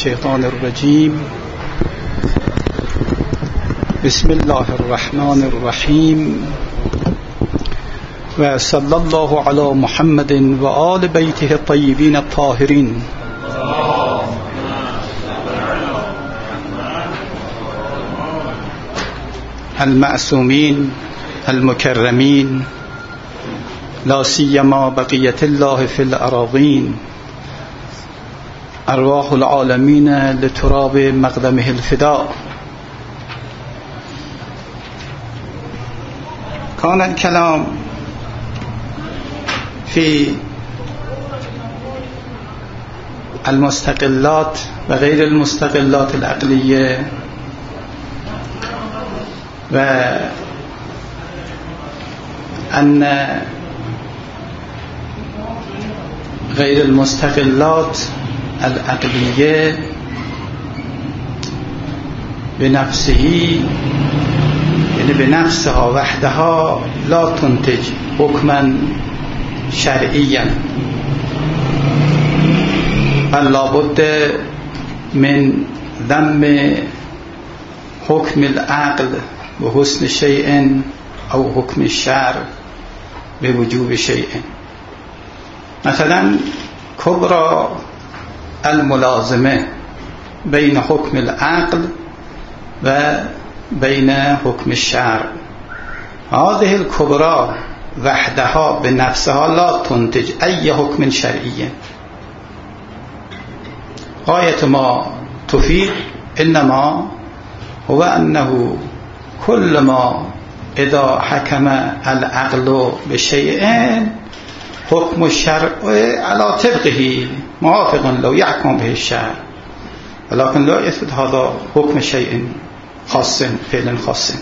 الشيطان الرجيم. بسم الله الرحمن الرحيم، وصلى الله على محمد وآل بيته الطيبين الطاهرين. المعصومين المكرمين، لا سيما بقية الله في الأراضين. أرواح العالمين لتراب مقدمه الفداء. كان الكلام في المستقلات وغير المستقلات العقلية، وأن غير المستقلات العقلية بنفسه، يعني بنفسها وحدها، لا تنتج حكما شرعيا، بل لابد من ذم حكم العقل بحسن شيء أو حكم الشرع بوجوب شيء. مثلا كبرى الملازمة بين حكم العقل وبين حكم الشرع، هذه الكبرى وحدها بنفسها لا تنتج أي حكم شرعي. غاية ما تفيد إنما هو أنه كلما إذا حكم العقل بشيء حكم الشرع على طبقه موافق لو يحكم به الشرع، ولكن لا يثبت هذا حكم شيء خاص فعل خاص.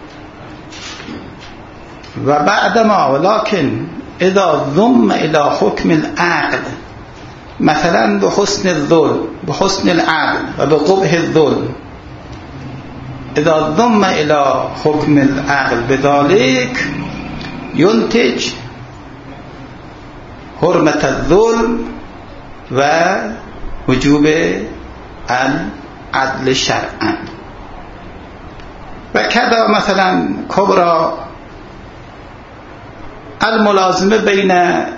وبعدما ولكن إذا ضم إلى حكم العقل، مثلا بحسن الظلم، بحسن العقل وبقبح الظلم، إذا ضم إلى حكم العقل بذلك ينتج حرمة الظلم ووجوب العدل شرعا. وكذا مثلا كبرى الملازمة بين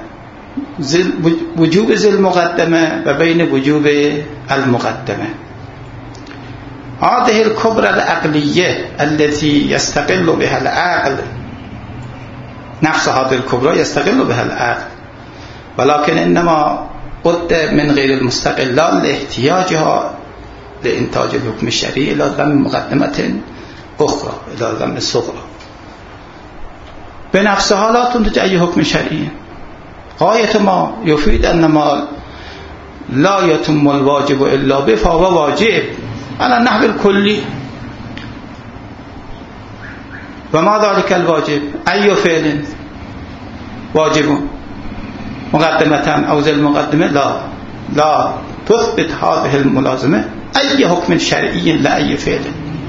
وجوب ذي المقدمة وبين وجوب المقدمة. هذه الكبرى العقلية التي يستقل بها العقل، نفس هذه الكبرى يستقل بها العقل، ولكن إنما قد من غير المستقلات لاحتياجها لإنتاج الحكم الشرعي إلى ضم مقدمة أخرى، إلى ضم الصغرى. بنفسها لا تنتج أي حكم شرعي. غاية ما يفيد أنما لا يتم الواجب إلا به فهو واجب على النحو الكلي. وما ذلك الواجب؟ أي فعل واجب مقدمة أو ذي المقدمة؟ لا تثبت هذه الملازمة أي حكم شرعي لأي فعل.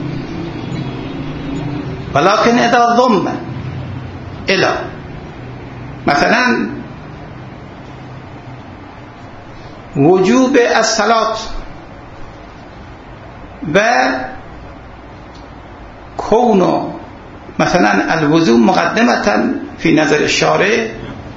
ولكن إذا ضم إلى مثلا وجوب الصلاة وكون مثلا الوضوء مقدمة في نظر الشارع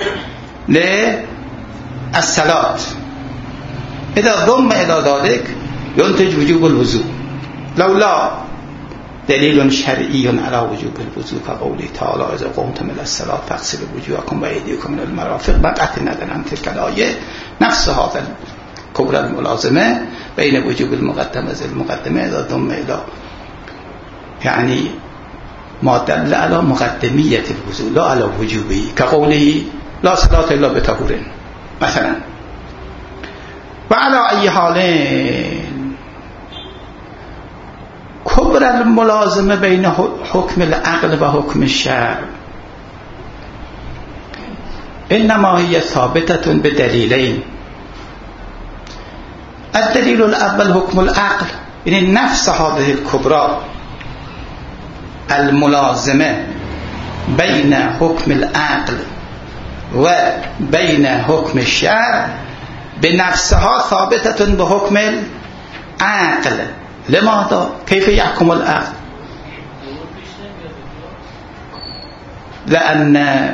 للصلاة، إذا ضم إلى ذلك ينتج وجوب الوضوء، لولا دليل شرعي على وجوب الوضوء كقوله تعالى إذا قمتم إلى الصلاة فاغسلوا وجوهكم وأيديكم إلى المرافق. بقعت النظر عن تلك الآية نفس هذا الكبرى الملازمة بين وجوب المقدمة ذي المقدمة إذا ضم إلى يعني ما دل على مقدمية الوضوء لا على وجوبه، كقوله لا صلاة إلا بطهور مثلا. وعلى أي حال كبرى الملازمة بين حكم العقل وحكم الشرع إنما هي ثابتة بدليلين. الدليل الأول حكم العقل، يعني نفس هذه الكبرى الملازمة بين حكم العقل وبين حكم الشرع بنفسها ثابتة بحكم العقل. لماذا؟ كيف يحكم العقل؟ لأن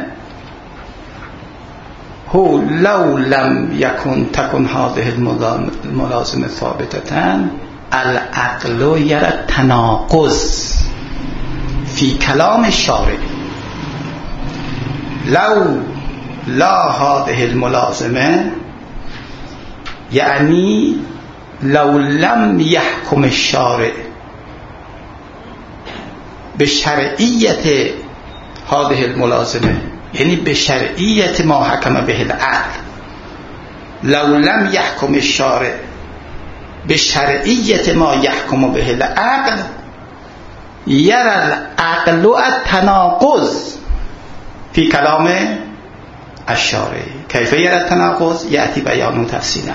هو لو لم تكن هذه الملازمة ثابتة العقل يرى تناقض في كلام الشارع. لو لا هذه الملازمة يعني لو لم يحكم الشارع بشرعية هذه الملازمة، يعني بشرعية ما حكم به العقل، لو لم يحكم الشارع بشرعية ما يحكم به العقل يرى العقل التناقض في كلام الشارع. كيف يرى التناقض؟ يأتي بيانه تفصيلا.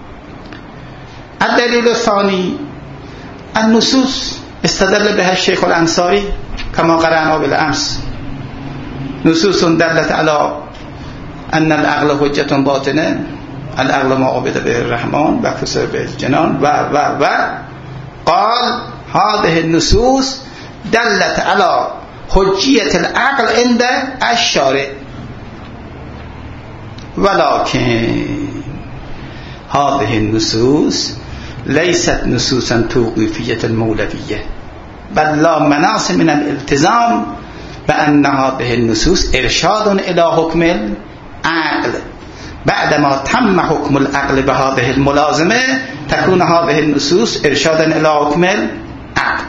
الدليل الثاني النصوص استدل بها الشيخ الأنصاري كما قرأنا بالأمس، نصوص دلت على أن العقل حجة باطنة، العقل ما عبد به الرحمن وكسر به الجنان و قال هذه النصوص دلت على حجية العقل عند الشارع، ولكن هذه النصوص ليست نصوصا توقيفية مولوية، بل لا مناص من الالتزام بأن هذه النصوص إرشاد إلى حكم العقل. بعدما تم حكم العقل بهذه الملازمة تكون هذه النصوص إرشادا إلى حكم العقل.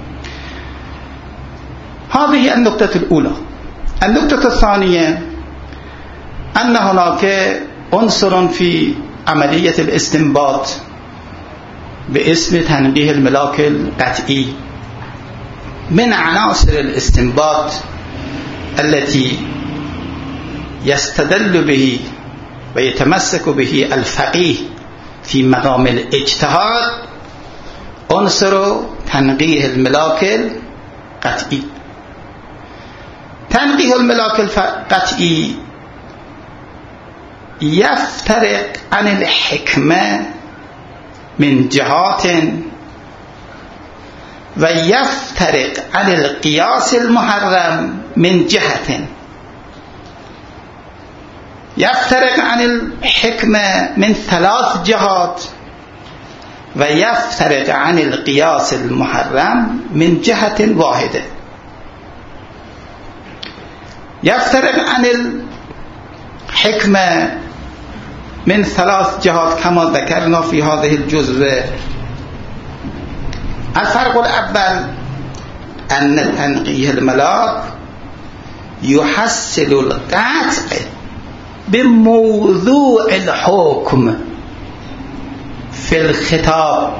هذه النقطة الأولى. النقطة الثانية أن هناك عنصر في عملية الاستنباط باسم تنقيه الملاك القطعي. من عناصر الاستنباط التي يستدل به ويتمسك به الفقيه في مقام الاجتهاد عنصر تنقيه الملاك القطعي. تنقيه الملاك القطعي يفترق عن الحكمة من جهات ويفترق عن القياس المحرم من جهة. يفترق عن الحكمة من 3 جهات ويفترق عن القياس المحرم من جهة واحدة. يفترق عن الحكمة من 3 جهات كما ذكرنا في هذه الجزء. الفرق الأول أن تنقيه الملاك يحصل القطع بموضوع الحكم في الخطاب،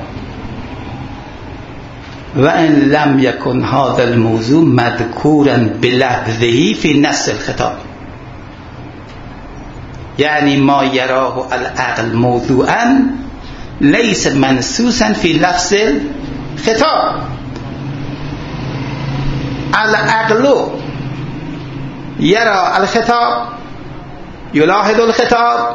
وإن لم يكن هذا الموضوع مذكورا بلفظه في نص الخطاب. يعني ما يراه العقل موضوعا ليس منصوصا في لفظ الخطاب. العقل يرى الخطاب، يلاحظ الخطاب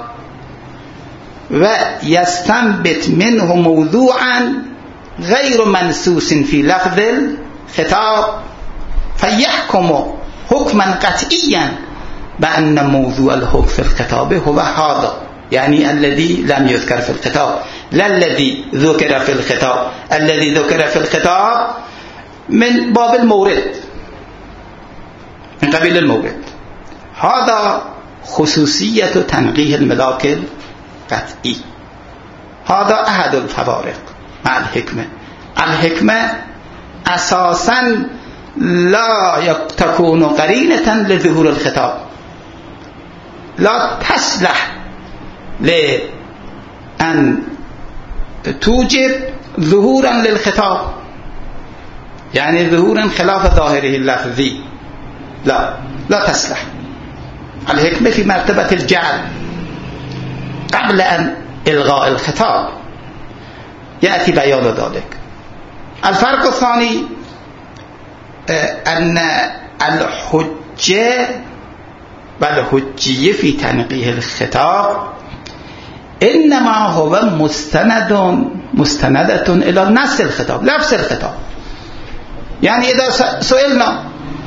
ويستنبط منه موضوعا غير منصوص في لفظ الخطاب فيحكم حكما قطعيا بأن موضوع الحكم في الخطاب هو هذا، يعني الذي لم يذكر في الخطاب، لا الذي ذكر في الخطاب. الذي ذكر في الخطاب من باب المورد، من قبيل المورد. هذا خصوصية تنقيه الملاك القطعي. هذا أحد الفوارق مع الحكمة. الحكمة أساسا لا تكون قرينة لظهور الخطاب، لا تصلح لأن توجب ظهورا للخطاب، يعني ظهورا خلاف ظاهره اللفظي، لا تصلح. الحكمة في مرتبة الجعل قبل أن إلغاء الخطاب، يأتي بيان ذلك. الفرق الثاني أن الحجة والحجية في تنقيه الخطاب إنما هو مستند مستندة الى نص الخطاب، لفظ الخطاب. يعني اذا سئلنا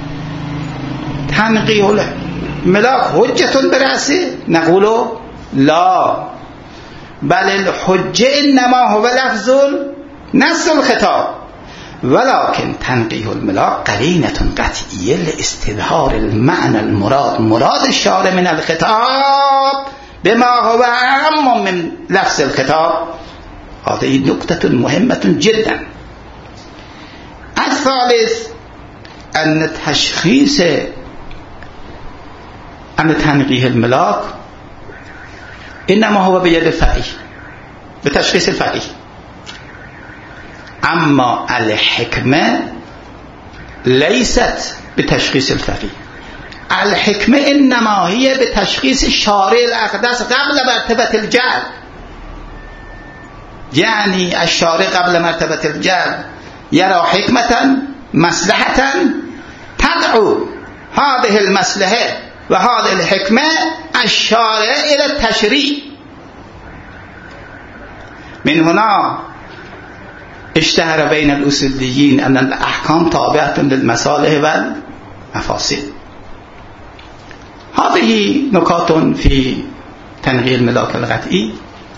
تنقیح الملاك حجة برأسه نقول لا، بل الحجة انما هو لفظ نص الخطاب، ولكن تنقیح الملاك قرینة قطعیه لاستظهار المعنى المراد، مراد الشارع من الخطاب بما هو اعم من لفظ الخطاب. هذه نقطة مهمة جدا. الثالث أن تشخيص أن تنقیح الملاك إنما هو بيد الفقيه، بتشخيص الفقيه. أما الحكمة ليست بتشخيص الفقيه، الحكمة إنما هي بتشخيص الشارع الأقدس قبل مرتبة الجعل. يعني الشارع قبل مرتبة الجعل يرى حكمة مصلحة تدعو هذه المصلحة وهذه الحكمة الشارع إلى التشريع. من هنا اشتهر بين الأصوليين أن الأحكام تابعة للمصالح والمفاسد. هذه نكات في تنقيح الملاك القطعي.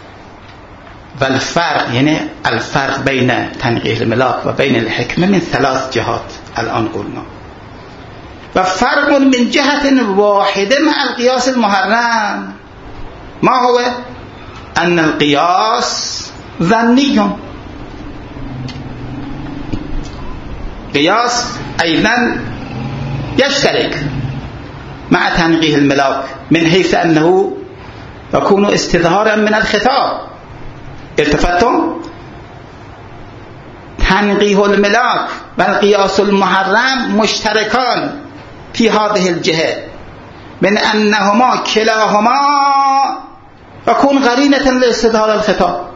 والفرق يعني الفرق بين تنقيح الملاك وبين الحكمة من 3 جهات الآن قلنا. وفرق من جهة واحدة مع القياس المحرم. ما هو؟ أن القياس ظني، قياس أيضا يشترك مع تنقيح الملاك من حيث أنه يكون استظهارا من الخطاب. التفتم؟ تنقیح الملاك والقياس المحرم مشتركان في هذه الجهة من أنهما كلاهما يكون قرينة لاستظهار الخطاب.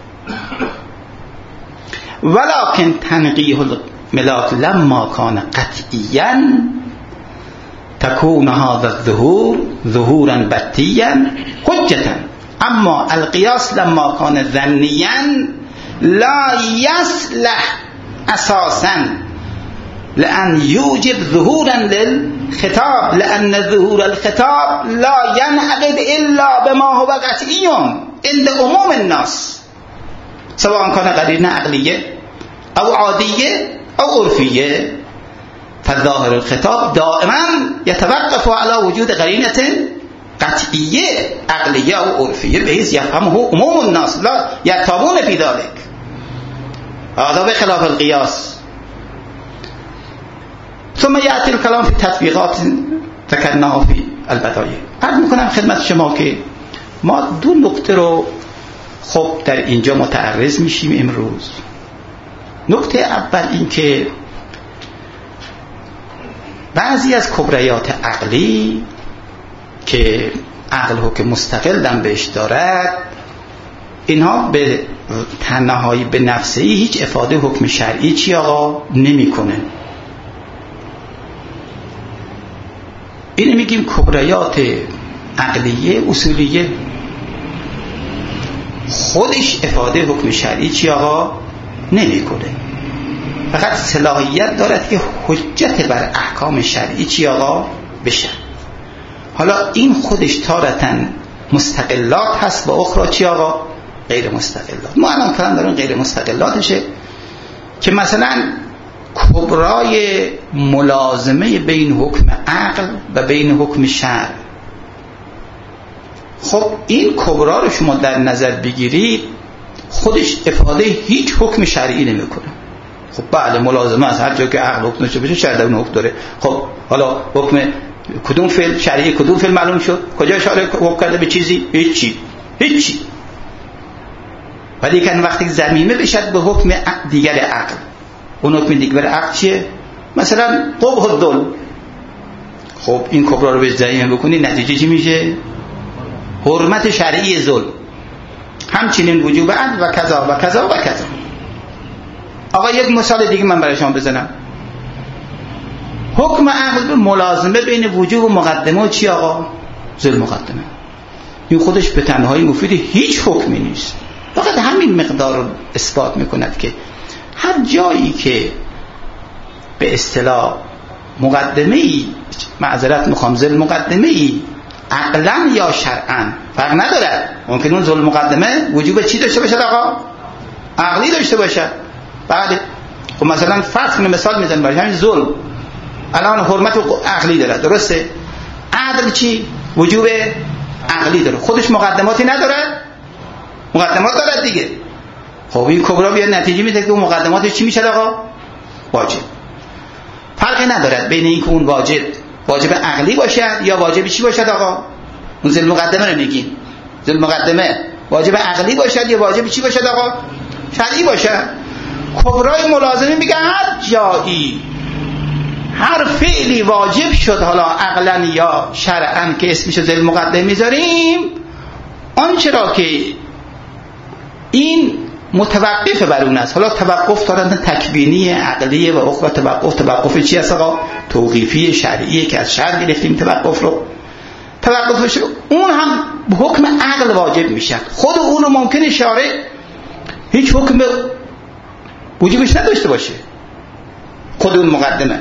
ولكن تنقيح الملاك لما كان قطعيا تكون هذا الظهور ظهورا بتيا حجة. أما القياس لما كان ظنيا لا يصلح أساسا لأن يوجب ظهورا للخطاب، لأن ظهور الخطاب لا ينعقد إلا بما هو قطعي عند عموم الناس، سواء كان قرينة عقلية أو عادية أو عرفية. فظاهر الخطاب دائما يتوقف على وجود قرينة قطعية عقلية أو عرفية بحيث يفهمه عموم الناس لا يرتابون في ذلك. هذا بخلاف القياس. ثم يأتي الكلام في تطبيقات ذكرناها في البداية. عرض میکنم خدمت شما که ما 2 نکته رو خب در اینجا متعرض میشیم امروز. نکته اول این که بعضی از کبریات عقلی که عقل حکم مستقل بهش دارد، اینها به تنهایی به نفسه هیچ افاده حکم شرعی چی آقا نمی کنه. اینو میگیم کبریات عقلیه اصولیه، خودش افاده حکم شرعی چی آقا نمی کنه، فقط صلاحیت دارد که حجت بر احکام شرعی چی آقا بشه. حالا این خودش تارتاً مستقلات هست و اخرى چی آقا غیر مستقلات. ما الان کلام داریم غیر مستقلاتشه که مثلا کبرای ملازمه بین حکم عقل و بین حکم شرع. خب این کبرا رو شما در نظر بگیرید خودش افاده هیچ حکم شرعی نمیکنه. خب بله ملازمه از هر جا که عقل حکم نشه بشه شرع اون حکم داره. خب حالا حکم کدوم فعل شرعی کدوم فعل معلوم شد؟ کجا شارع حکم کرده به چیزی؟ هیچی. ولی که وقتی ضمیمه بشد به حکم دیگر عقل، اون حکم دیگر عقل چیه؟ مثلا قبح الظلم. خب این کبرا رو به ضمیمه بکنی نتیجه چی میشه؟ حرمت شرعی ظلم، همچنین وجوب عدل و کذا و کذا و کذا. آقا یک مثال دیگه من برای شما بزنم. حکم عقل به ملازمه بین وجوب و مقدمه و چی آقا؟ ظلم مقدمه. این خودش به تنهایی مفید هیچ حکمی نیست، فقط همین مقدار رو اثبات میکند که هر جایی که به اصطلاح مقدمه‌ای، معذرت میخوام، ذل مقدمه‌ای عقلا یا شرعا فرق نداره، ممکن اون ذل مقدمه وجوب چی داشته باشه آقا؟ عقلی داشته باشه. بعد خب مثلا فرض کنیم مثال میزنم برای همین ظلم الان حرمت عقلی داره، درسته؟ عدل چی؟ وجوب عقلی داره، خودش مقدماتی نداره؟ مقدمات داره دیگه. خب این کبرا بیاد نتیجه میده که اون مقدماتش چی میشه آقا؟ واجب. فرقی نداره بین این که اون واجب عقلی باشد یا واجب چی باشد آقا؟ اون ذل مقدمه رو میگیم، ذل مقدمه واجب عقلی باشد یا واجب چی باشد آقا؟ شرعی باشد. کبرای ملازمه میگه هر جایی هر فعلی واجب شد، حالا عقلا یا شرعا که اسمش ذل مقدمه میذاریم، آنچه را که این متوقف بر اون است. حالا توقف دارن تکوینی، عقلیه و اخرى توقف چی است آقا؟ توقیفی شرعیه که از شرع گرفتیم توقفش رو اون هم به حکم عقل واجب میشه. خود اونو ممکنه شارع هیچ حکم وجوبش نداشته باشه، خود اون مقدمه،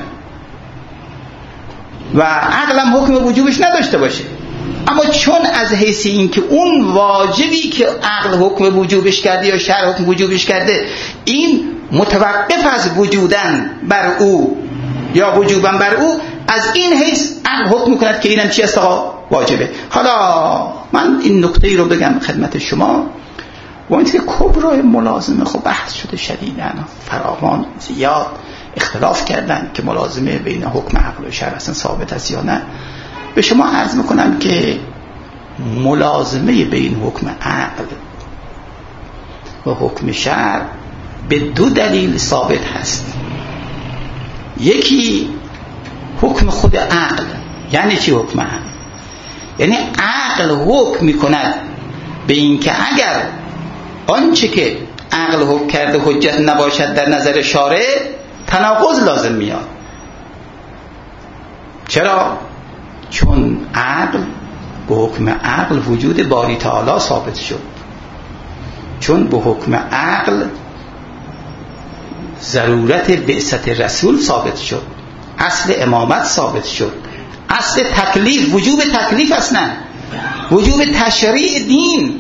و عقلم حکم وجوبش نداشته باشه، اما چون از حیث این که اون واجبی که عقل حکم وجوبش کرده یا شرع حکم وجوبش کرده این متوقف از وجودن بر او یا وجوبن بر او، از این حیث عقل حکم میکند که اینم چی است آقا؟ واجبه. حالا من این نکته رو بگم خدمت شما، و اینکه کبرای ملازمه خب بحث شده شدیدن، فراوان زیاد اختلاف کردن که ملازمه بین حکم عقل و شرع اصلا ثابت است یا نه. به شما عرض میکنم که ملازمه بین حکم عقل و حکم شرع به دو دلیل ثابت هست. یکی حکم خود عقل. یعنی چی حکم عقل؟ یعنی عقل حکم میکند به این که اگر آنچه که عقل حکم کرده حجت نباشد در نظر شارع، تناقض لازم میاد. چرا؟ چون عقل به حکم عقل وجود باری تعالی ثابت شد، چون به حکم عقل ضرورت بعثت رسول ثابت شد، اصل امامت ثابت شد، اصل تکلیف، وجوب تکلیف، اصلا وجوب تشریع دین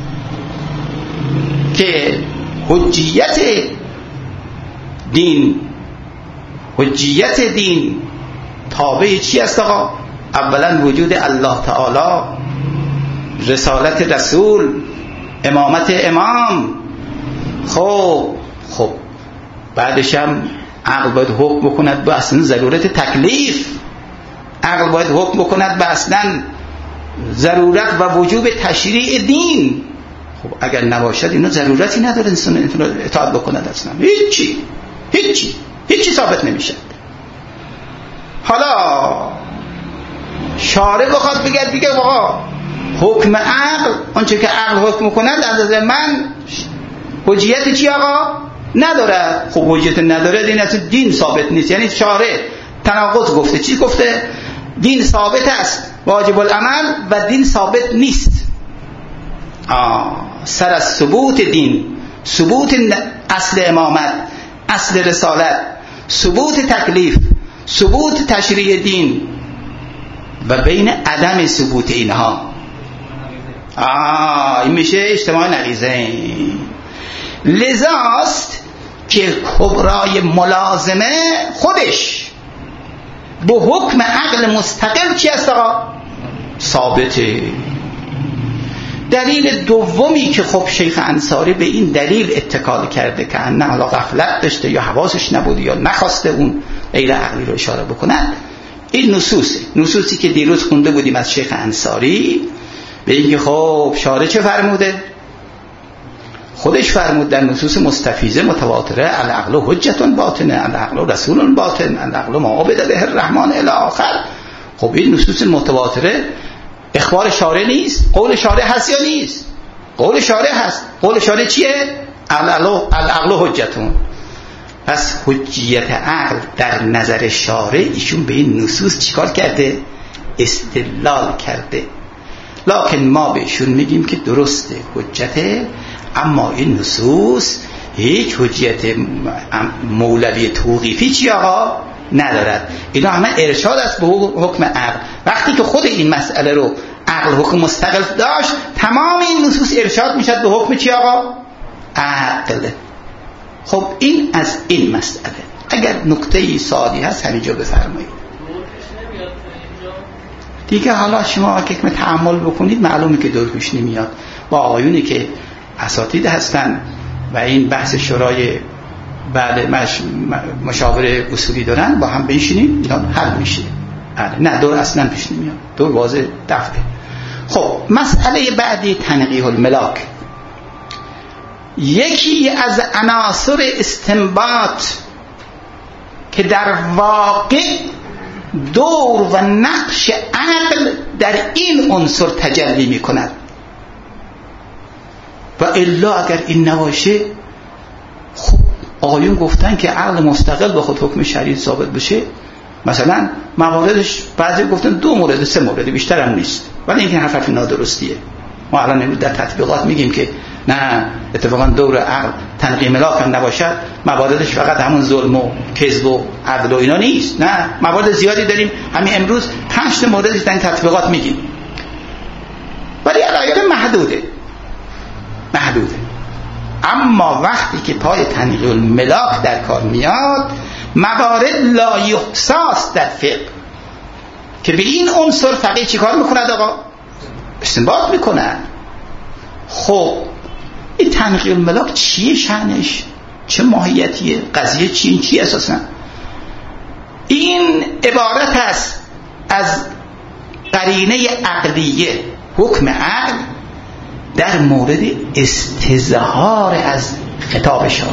که حجیت دین تابع چی است آقا؟ اولا وجود الله تعالی، رسالت رسول، امامت امام. خب بعدش هم عقل باید حکم بکند به اصلا ضرورت تکلیف، عقل باید حکم بکند به اصلا ضرورت و وجوب تشریع دین. خب اگر نباشد اینا ضرورتی نداره انسان اطاعت بکند، اصلا هیچی ثابت نمیشه. حالا شارع بخواد بگه آقا حکم عقل، آنچه که عقل حکم کند از نظر من حجیت چی آقا؟ نداره. خب حجیت نداره، دین اصلا دین ثابت نیست. یعنی شارع تناقض گفته. چی گفته؟ دین ثابت است، واجب العمل، و دین ثابت نیست. سر از ثبوت دین، ثبوت اصل امامت، اصل رسالت، ثبوت تکلیف، ثبوت تشریع دین، و بین عدم ثبوت اینها این میشه اجتماع نقیضه. لذاست که کبرای ملازمه خودش به حکم عقل مستقل چی است آقا؟ ثابته. دلیل دومی که خب شیخ انصاری به این دلیل اتکال کرده که نه حالا غفلت داشته یا حواسش نبوده یا نخواسته اون غیر عقلی رو اشاره بکنن، این نصوصی که دیروز خونده بودیم از شیخ انصاری، به اینکه خب شارع چه فرموده؟ خودش فرمود در نصوص مستفیضه متواتره: العقل حجت باطنه، العقل رسول باطن، العقل ما عبد به الرحمن الی آخر. خب این نصوص متواتره اخبار شارع نیست؟ قول شارع هست یا نیست؟ قول شارع هست. قول شارع چیه؟ العقل حجتون. پس حجیت عقل در نظر شارع ایشون به این نصوص چیکار کرده؟ استدلال کرده. لکن ما بهشون میگیم که درسته، حجت اما این نصوص هیچ حجیت مولوی توقیفی چی آقا ندارد. اینا همه ارشاد است به حکم عقل. وقتی که خود این مسئله رو عقل حکم مستقل داشت، تمام این نصوص ارشاد میشد به حکم چی آقا؟ عقل. خب این از این مسئله. اگر نکته سادی هست همینجا بفرمایید دیگه. حالا شما که تأمل بکنید معلومه که دور پیش نمیاد. با آقایونی که اساتید هستن و این بحث شورای بعد مشاور اصولی دارن، با هم بنشینیم اینا حل میشه. نه دور اصلا پیش نمیاد، دور واضح دفعه. خب مسئله بعدی تنقیح الملاک. یکی از عناصر استنباط که در واقع دور و نقش عقل در این عنصر تجلی می کند و الا اگر این نباشه، خب آقایون گفتن که عقل مستقل به خود حکم شرعی ثابت بشه، مثلا مواردش بعضی گفتن 2 مورد 3 مورد بیشتر هم نیست، ولی این حرف نادرستیه. ما الان امروز در تطبیقات میگیم که نه اتفاقا دور عقل تنقیح ملاک هم نباشد، مواردش فقط همون ظلم و کذب و عدل و اینا نیست. نه موارد زیادی داریم، همین امروز 5 موردش در این تطبیقات میگیم، ولی علایق محدوده. اما وقتی که پای تنقیح الملاک در کار میاد، موارد لایحصاست در فقه که به این عنصر فقیه چی کار میکند آقا؟ استنباط میکند. خب این تنقیح الملاک چیه شأنش؟ چه ماهیتیه؟ قضیه چی اساسا؟ این عبارت است از قرینه عقلیه، حکم عقل در مورد استظهار از خطاب شارع.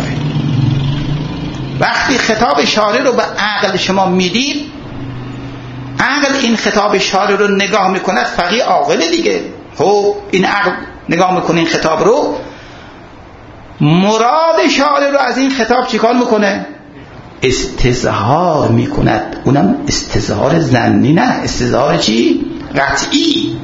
وقتی خطاب شارع رو به عقل شما میدید، عقل این خطاب شارع رو نگاه میکند، فقیه عاقل دیگه. خب این عقل نگاه میکنه این خطاب رو، مراد شارع رو از این خطاب چیکار میکنه؟ استظهار میکند. اونم استظهار ظنی، نه استظهار چی؟ قطعی.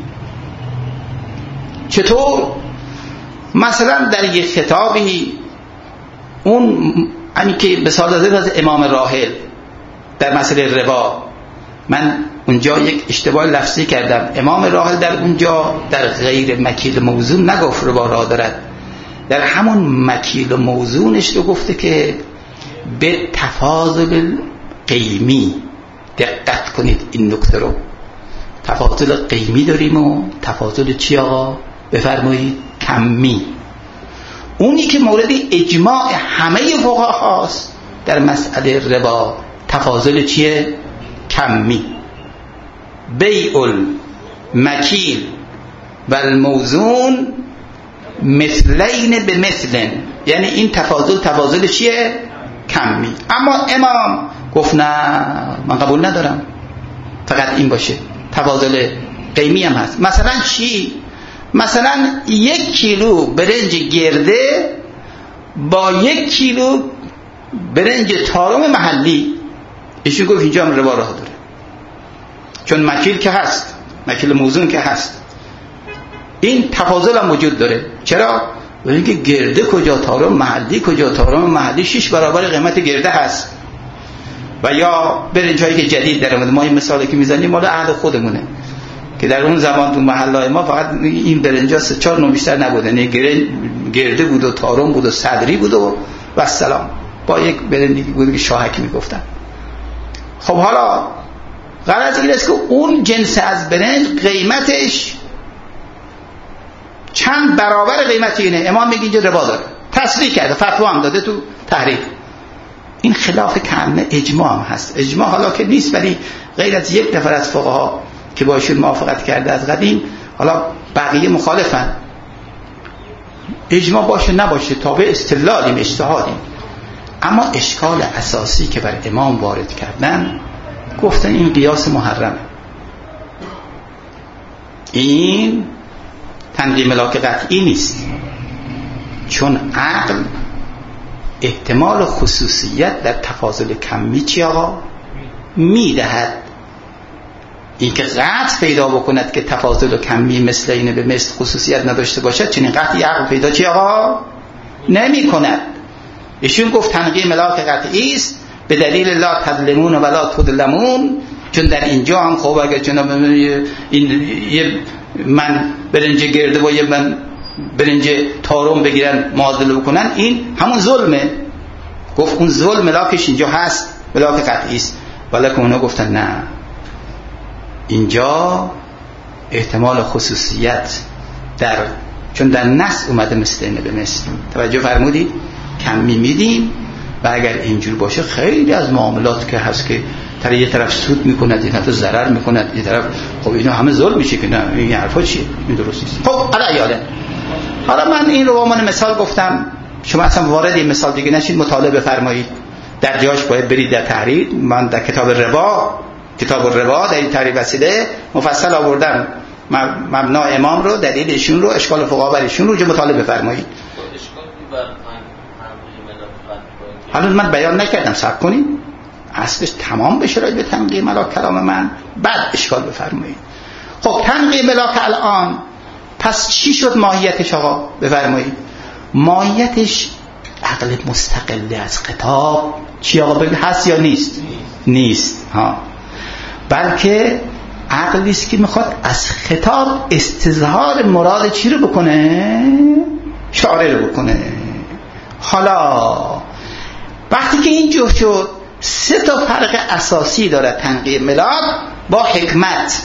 چطور؟ مثلا در یک خطابی اون همین که به سادازه از امام راحل در مسئله ربا، من اونجا یک اشتباه لفظی کردم. امام راحل در اونجا در غیر مکیل موزون نگفت ربا را دارد، در همون مکیل موزونش رو گفته که به تفاضل قیمی. دقت کنید این نکته رو. تفاضل قیمی داریم و تفاضل چی آقا؟ بفرمایید کمی. اونی که مورد اجماع همه فقها هست در مسئله ربا، تفاضل چیه؟ کمی. بیع المکیل و الموزون مثلین به مثلن، یعنی این تفاضل چیه؟ کمی. اما امام گفت نه من قبول ندارم، فقط این باشه. تفاضل قیمی هم هست. مثلا چی؟ مثلا 1 کیلو برنج گرده با 1 کیلو برنج تارم محلی، ایشون گفت اینجا هم ربا راه داره، چون مکیل که هست، مکیل موزون که هست، این تفاضل هم وجود داره. چرا؟ برای اینکه گرده کجا تارم محلی کجا، تارم محلی 6 برابر قیمت گرده هست. و یا برنج هایی که جدید در اومده، ما این مثالی که میزنیم مال اهل خودمونه که در اون زمان تو محلهای ما فقط این برنجا 3-4 نوع بیشتر نبوده، نه گرده بود و تارم بود و صدری بود و السلام، با یک برنجی بود که شاهک میگفتن. خب حالا غرض این است که اون جنس از برنج قیمتش چند برابر قیمت اینه. امام میگه اینجا ربا داره، تصریح کرده، فتوا هم داده تو تحریر. این خلاف کامل اجماع هم هست. اجماع حالا که نیست، ولی غیر از 1 نفر از فقها که باشون موافقت کرده از قدیم، حالا بقیه مخالفن. اجماع باشه نباشه تابع استدلالیم، اجتهادیم. اما اشکال اساسی که بر امام وارد کردن، گفتن این قیاس محرمه، این تنقیح ملاک قطعی نیست، چون عقل احتمال خصوصیت در تفاضل کمی چی آقا؟ میدهد. این که قطع پیدا بکند که تفاضل و کمی مثل اینه به مثل خصوصیت نداشته باشد، چنین قطعی عقل پیدا چی آقا نمی کند. ایشون گفت تنقیه ملاک قطعی است به دلیل لا تظلمون و لا تظلمون، چون در اینجا هم خب اگر جناب این من برنج گرده با یه من برنج تارم بگیرن معادله بکنن، این همون ظلمه. گفت اون ظلم ملاکش اینجا هست، ملاک قطعی است. ولیکن اونا گفتن نه، اینجا احتمال خصوصیت چون در نص اومده مثل اینه به مثل. توجه فرمودید؟ کمی میدیم و اگر اینجور باشه خیلی از معاملات که هست که یه طرف سود میکند، یه طرف ضرر میکند، یه طرف خب اینا همه ظلم میشه که نه این حرفا چیه؟ این درست نیست. خب حالا من این رو با من مثال گفتم، شما اصلا وارد این مثال دیگه نشید، مطالعه بفرمایید. در جاش باید برید در تحریر. من در کتاب الربا در این تحریر وسیله مفصل آوردم مبنا امام رو، دلیلشون رو، اشکال فقها بر ایشون رو مطالعه بفرمایید. حالا من بیان نکردم، صبر کنید اصلش تمام بشه راجع به تنقیه ملاک کلام من، بعد اشکال بفرمایید. خب تنقیه ملاک الان پس چی شد ماهیتش آقا؟ بفرمایید. ماهیتش عقل مستقلی از خطاب چی آقا بگید؟ هست یا نیست؟ نیست ها، بلکه عقلی است که میخواد از خطاب استظهار مراد چی رو بکنه؟ شارع رو بکنه. حالا وقتی که اینجور شد، سه تا فرق اساسی داره تنقیه ملاک با حکمت،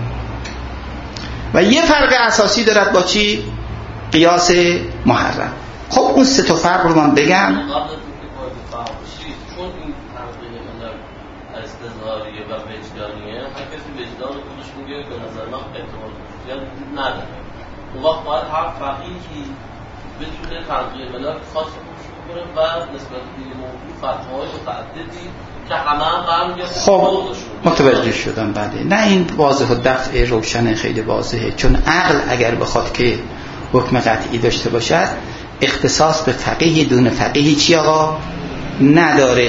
و یه فرق اساسی دارد با چی؟ قیاس محرم. خب اون سه تا فرق رو من بگم. چون این تنقیه ملاک استظهاریه و وجدانیه، هر کسی وجدان خودش میگه به نظر من احتمال خصوصیت نداره، اون وقت باید هر فقیهی بتونه تنقیه ملاک خاص و نسبت به موضوع فتواهای متعددی که همه برمیگرده. خب متوجه شدم. بله نه این واضح و دفع روشن خیلی واضحه، چون عقل اگر بخواد که حکم قطعی داشته باشد اختصاص به فقیه دون فقیه چی آقا نداره.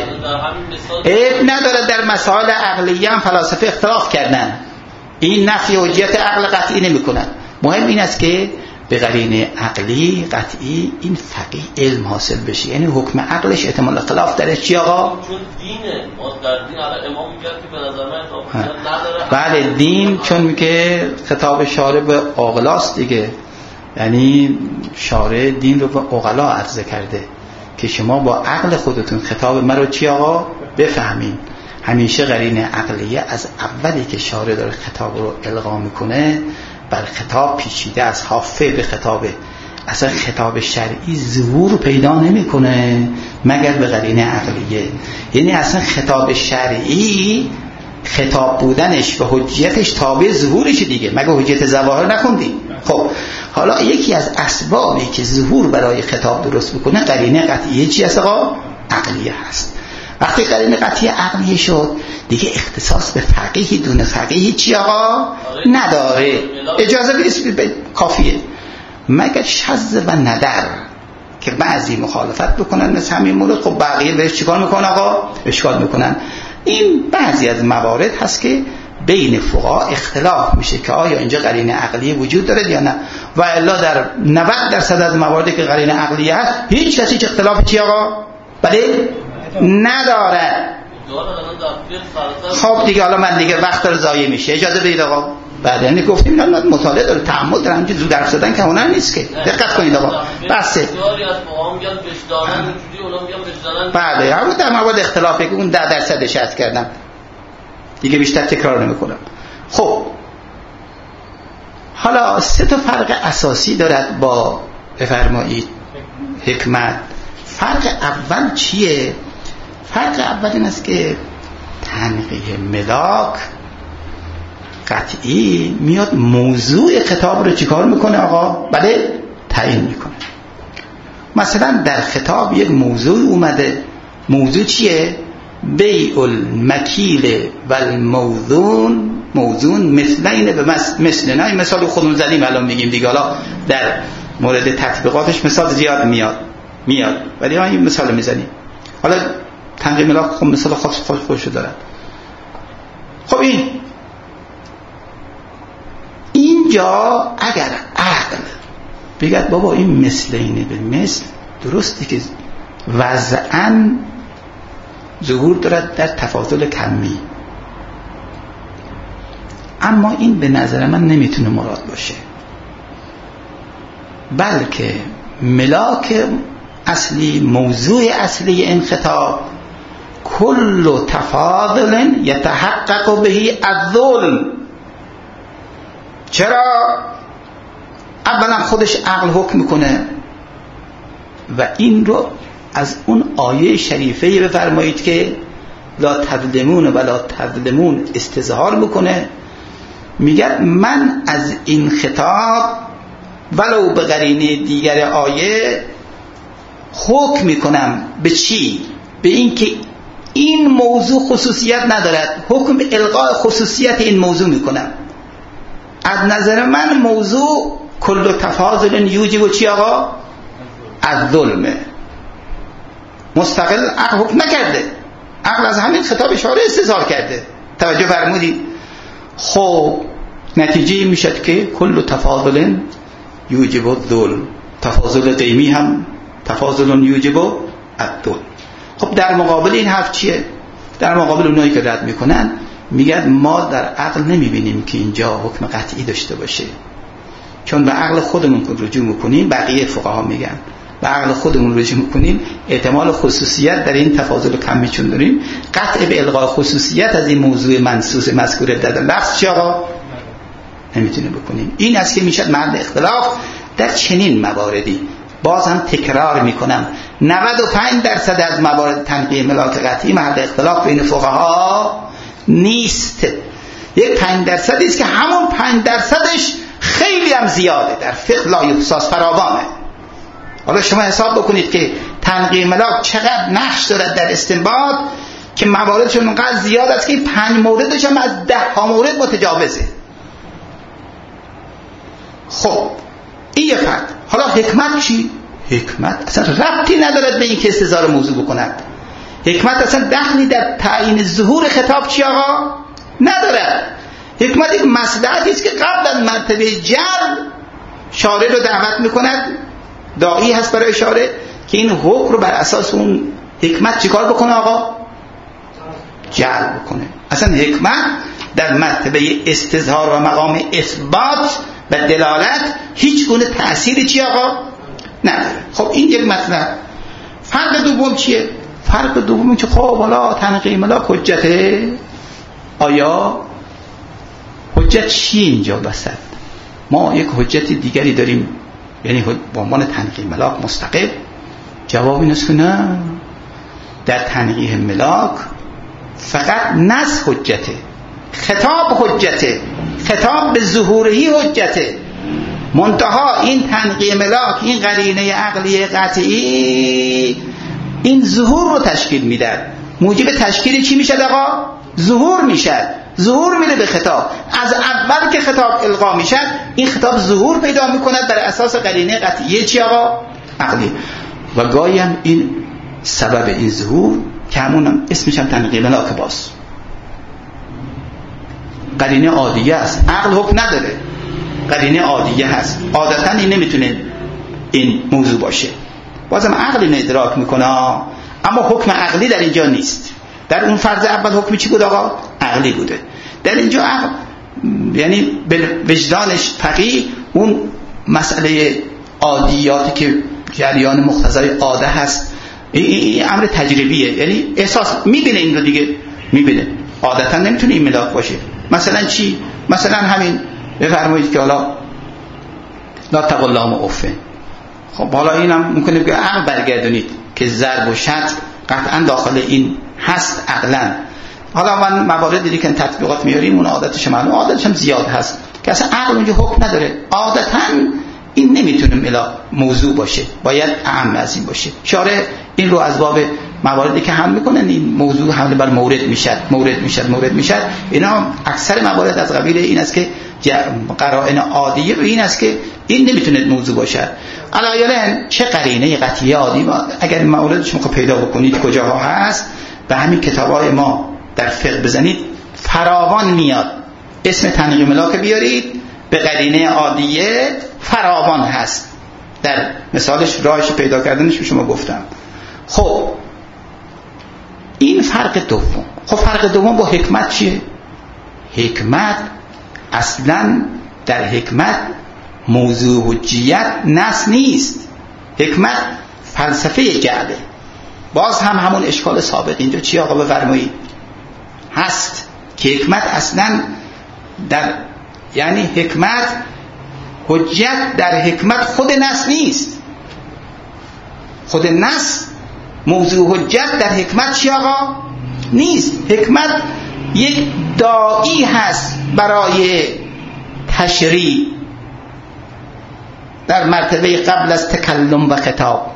عیب نداره. در مسائل عقلیه هم فلاسفه اختلاف کردن، این نفی حجیت عقل قطعی نمی کنن. مهم این است که به قرینه عقلی قطعی این فقیه علم حاصل بشه، یعنی حکم عقلش احتمال اختلاف درش چی آقا؟ چون دینه، ما در دین الان امام میگه که به نظر من اختلاف نداره. بله دین، چون میگه خطاب شارع به عاقلاست دیگه، یعنی شارع دین رو به عقلا عرضه کرده که شما با عقل خودتون خطاب من رو چی آقا بفهمین. همیشه قرینه عقلیه از اولی که شارع داره خطاب رو القا میکنه بر خطاب پیچیده از حافه به خطابه. اصلا خطاب شرعی ظهور پیدا نمیکنه مگر به قرینه عقلیه. یعنی اصلا خطاب شرعی خطاب بودنش و حجیتش تابع ظهورش دیگه، مگر حجیت ظواهر نخوندیم. خب حالا یکی از اسبابی که ظهور برای خطاب درست بکنه قرینه قطعیه چی هست آقا؟ عقلیه هست. وقتی قرینه قطعی عقلیه شد دیگه اختصاص به فقیه دون فقیه چی آقا نداره. اجازه بدید کافیه، مگر شذ و ندر که بعضی مخالفت بکنن مثل همین مورد، خب بقیه بهش چیکار میکنن آقا؟ اشکال میکنن. این بعضی از موارد هست که بین فقها اختلاف میشه که آیا اینجا قرینه عقلی وجود داره یا نه، و الا در 90% از مواردی که قرینه عقلی هست هیچ کسی چه اختلاف چی آقا؟ بله نداره. خب دیگه حالا من دیگه وقت داره ضایع میشه، اجازه بدید آقا. بعد یعنی گفتیم اینا مطالعه داره، تأمل داره، همینجوری زود حرف زدن که هنر نیست که. دقت کنید آقا. بسه. بله همون در موارد اختلافی که اون 10% شرط کردم دیگه بیشتر تکرار نمیکنم. خب حالا سه تا فرق اساسی دارد با بفرمایید حکمت. فرق اول چیه؟ فرق اول این است که تنقیه ملاک قطعی میاد موضوع خطاب رو چیکار میکنه آقا؟ بله تعیین میکنه. مثلا در خطاب یک موضوع اومده، موضوع چیه؟ بیع المکیل و الموزون، موزون مثلین به مثل. نه مثال خودمون زدیم الان میگیم دیگه، حالا در مورد تطبیقاتش مثال زیاد میاد ولی ما این مثال میزنیم. حالا تنقیه ملاک خب مثال خاص خودشو دارد. خب این اینجا اگر عقل بگد بابا این مثل اینه به مثل، درسته که وضعاً ظهور دارد در تفاضل کمی، اما این به نظر من نمیتونه مراد باشه، بلکه ملاک اصلی، موضوع اصلی این خطاب کل تفاضل یتحقق به الظلم. چرا؟ اولا خودش عقل حکم میکنه و این رو از اون آیه شریفه بفرمایید که لا تظلمون ولا تظلمون استظهار میکنه، میگه من از این خطاب ولو به قرینه دیگر آیه حکم میکنم به چی؟ به این که این موضوع خصوصیت ندارد، حکم به الغاء خصوصیت این موضوع میکنم. از نظر من موضوع کل تفاضل یوجب چی آقا؟ از ظلمه. مستقل عقل حکم نکرده، عقل از همین خطاب اشاره استظهار کرده. توجه فرمودید؟ خب نتیجه میشد که کل تفاضل یوجب الظلم، تفاضل قیمی هم تفاضل یوجب الظلم. خب در مقابل این حرف چیه؟ در مقابل اونایی که رد میکنن میگن ما در عقل نمیبینیم که اینجا حکم قطعی داشته باشه، چون به عقل خودمون رجوع میکنیم، بقیه فقها میگن به عقل خودمون رجوع میکنیم، احتمال خصوصیت در این تفاضل کمی چون داریم، قطع به الغاء خصوصیت از این موضوع منصوص مذکور در لفظ چی آقا؟ نمیتونه بکنیم. این است که میشد محل اختلاف در چنین مواردی. باز هم تکرار میکنم 95% از موارد تنقیه ملاک قطعی محل اختلاف بین فقها نیست. یک 5% است که همون 5%ش خیلی هم زیاده، در فقه لا یحصاس فراوانه. حالا شما حساب بکنید که تنقیه ملاک چقدر نقش دارد در استنباط که مواردشون اونقدر زیاد است که 5 موردش هم از 10 مورد متجاوزه. خب این یه فرد. حالا حکمت چی؟ حکمت اصلا ربطی ندارد به این که استظهار موضوع بکند. حکمت اصلا دخلی در تعیین ظهور خطاب چی آقا؟ ندارد. حکمت یک مصلحتی است که قبل از مرتبه جلب شارع رو دعوت میکند، داعی هست برای شارع که این حکم رو بر اساس اون حکمت چیکار بکنه آقا؟ جلب بکنه. اصلا حکمت در مرتبه استظهار و مقام اثبات و دلالت هیچ گونه تأثیری چی آقا؟ نداره. خب این یک مطلب. فرق دوم چیه؟ فرق دوم این که خب حالا تنقیه ملاک حجته. آیا حجت چیه اینجا وسط؟ ما یک حجت دیگری داریم، یعنی با عنوان تنقیه ملاک مستقل؟ جواب این است که نه، در تنقیه ملاک فقط نص حجته، خطاب حجته، خطاب به ظهورهی حجته، منتها این تنقیه ملاک، این قرینه عقلی قطعی این ظهور رو تشکیل میده. موجب تشکیل چی میشه آقا؟ ظهور میشه. ظهور میره به خطاب. از اول که خطاب القا میشه این خطاب ظهور پیدا میکنه بر اساس قرینه قطعی چی آقا؟ عقلی. و گاهی هم این سبب این ظهور که همونم اسمش هم تنقیه ملاک باز قرینه عادیه است، عقل حکم نداره، قرینه عادیه هست. عادتا این نمیتونه این موضوع باشه، بازم عقل اینو ادراک میکنه، اما حکم عقلی در اینجا نیست. در اون فرض اول حکم چی بود آقا؟ عقلی بوده. در اینجا عقل یعنی به وجدانش فقیه اون مسئله عادیاتی که جریان مقتضای عاده هست، این امر تجربیه، یعنی احساس میبینه این رو دیگه میبینه. عادتا نمیتونه این ملاک باشه. مثلا چی؟ مثلا همین بفرمایید که حالا لا تقل لهم اف. خب حالا اینم ممکنه که عقل برگردونید که ضرب و شتم قطعا داخل این هست عقلا. حالا من موارد دیگه که تطبیقات میاریم اون عادتش معلوم، عادتش هم زیاد هست که اصلا عقل اونجا حکم نداره. عادتا این نمیتونه ملاک موضوع باشه، باید اعم از این باشه. شارع این رو از باب مواردی که حمل میکنن این موضوع حمل بر مورد میشد. اینا اکثر موارد از قبیل این است که قرائن عادیه به این است که این نمیتونه موضوع باشه. علایالن چه قرینه قطعی عادی اگر موردش شما پیدا بکنید کجاها هست، به همین کتابای ما در فقه بزنید فراوان میاد. اسم تنقیه ملاک بیارید، به قرینه عادیه فراوان هست. در مثالش راهش پیدا کردنش به شما گفتم. خب این فرق دوم. خب فرق دوم با حکمت چیه؟ حکمت اصلا در حکمت موضوع حجیت نص نیست. حکمت فلسفه جعله. باز هم همون اشکال سابق اینجا چی آقا بفرمایید هست که حکمت اصلا در یعنی حکمت حجت در حکمت خود نص نیست. خود نص موضوع حجت در حکمت چی آقا نیست. حکمت یک داعی هست برای تشریع در مرتبه قبل از تکلم و خطاب،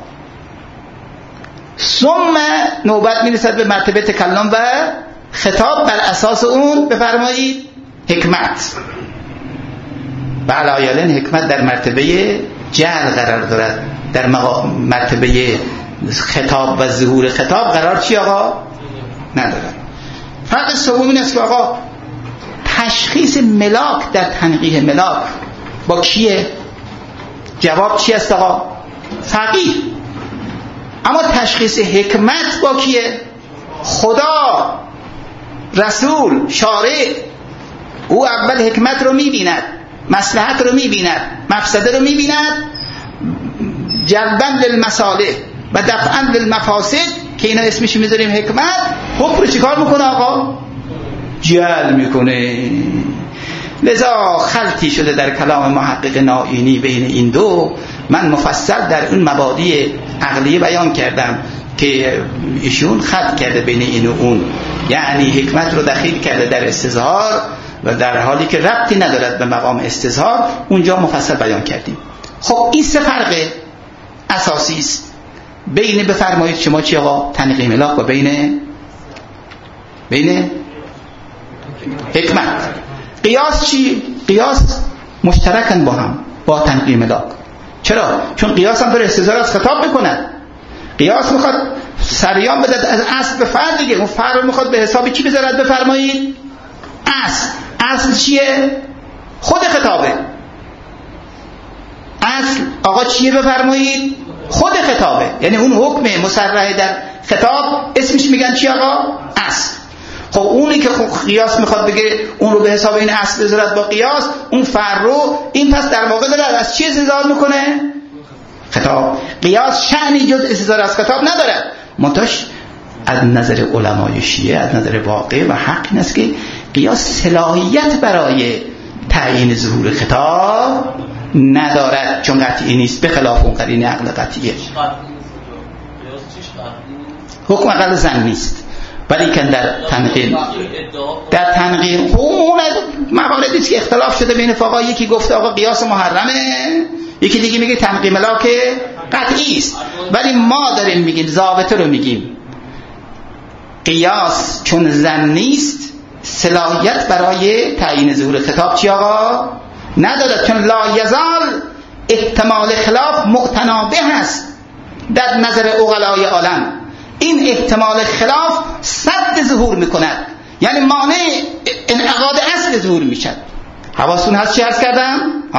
ثم نوبت میرسد به مرتبه تکلم و خطاب. بر اساس اون بفرمایید حکمت و علایالن حکمت در مرتبه جعل قرار دارد. در مرتبه خطاب و ظهور خطاب قرار چی آقا ندارد. فرق سوم این است که آقا تشخیص ملاک در تنقیح ملاک با کیه؟ جواب چی است آقا؟ فقیه. اما تشخیص حکمت با کیه؟ خدا، رسول، شارع. او اول حکمت رو میبیند، مصلحت رو میبیند، مفسده رو میبیند، جلبا للمصالح و دفعا للمفاسد که اینا اسمش میذاریم حکمت. حکم رو چیکار میکنه آقا؟ جعل میکنه. لذا خلطی شده در کلام محقق نائینی بین این دو. من مفصل در اون مبادی عقلیه بیان کردم که ایشون خلط کرده بین این و اون، یعنی حکمت رو دخیل کرده در استظهار و در حالی که ربطی ندارد به مقام استظهار. اونجا مفصل بیان کردیم. خب این سه فرق اساسی است بین بفرمایید شما چی آقا تنقیح ملاک و بین حکمت. قیاس چی؟ قیاس مشترکن با هم با تنقیح ملاک. چرا؟ چون قیاس هم داره استظهار از خطاب میکند. قیاس میخواد سریان بدد از اصل به فرع دیگه. اون فرع رو میخواد به حساب چی بذارد بفرمایید؟ اصل چیه؟ خود خطابه. اصل آقا چیه بفرمایید؟ خود خطابه. یعنی اون حکم مصرح در خطاب اسمش میگن چی آقا؟ اصل. خب اونی که قیاس میخواد بگه اون رو به حساب این اصل بذارد با قیاس، اون فرع رو این پس در واقع داره از چی استظهار میکنه؟ خطاب. قیاس شأنی جز استظهار از خطاب نداره. منتش از نظر علمای شیعه، از نظر واقع و حق این است که قیاس صلاحیت برای تعیین ظهور خطاب ندارد، چون قطعی نیست، به خلاف اون قرینه عقل قطعیه. حکم عقل زن نیست، ولی که در تنقیح اون مواردی است که اختلاف شده بین فقها. یکی گفته آقا قیاس محرمه، یکی دیگه میگه تنقیح ملاک قطعی است. ولی ما داریم میگیم ضابطه رو میگیم قیاس چون زن نیست صلاحیت برای تعیین ظهور خطاب چی آقا ندارد، چون لا یزال احتمال خلاف معتنابه هست در نظر عقلای عالم. این احتمال خلاف صد ظهور میکند، یعنی مانع انعقاد اصل ظهور میشد. حواستون هست چی هست کردم؟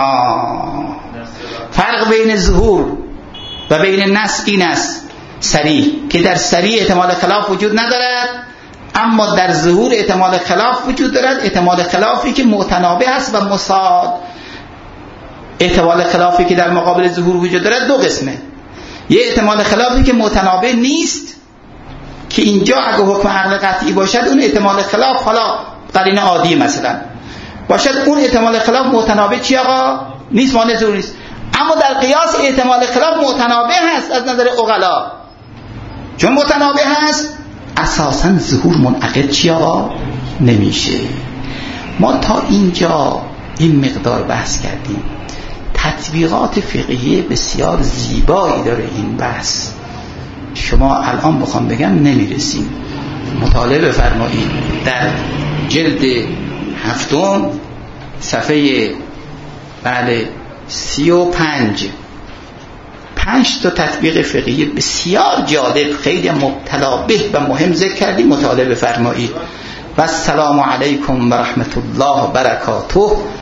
فرق بین ظهور و بین نص این است صریح که در صریح احتمال خلاف وجود ندارد، اما در ظهور احتمال خلاف وجود دارد. احتمال خلافی که متنابه است و مساد. احتمال خلافی که در مقابل ظهور وجود دارد دو قسمه. یه احتمال خلافی که متنابه نیست که اینجا اگه حکم عقل قطعی باشد اون احتمال خلاف حالا قرینه عادی مثلا باشد، اون احتمال خلاف متنابه چی آقا نیست، مانع ظهور نیست. اما در قیاس احتمال خلاف متنابه هست از نظر عقلا. چون متنابه هست اساساً ظهور منعقد چی آقا نمیشه. ما تا اینجا این مقدار بحث کردیم. تطبیقات فقهی بسیار زیبایی داره این بحث. شما الان بخوام بگم نمیرسیم. مطالعه بفرمایید در جلد 7 صفحه 35 5 تا تطبیق فقهی بسیار جالب، خیلی مبتلا به و مهم ذکر کردیم. مطالعه بفرمایید. و السلام علیکم و رحمت الله و برکاته.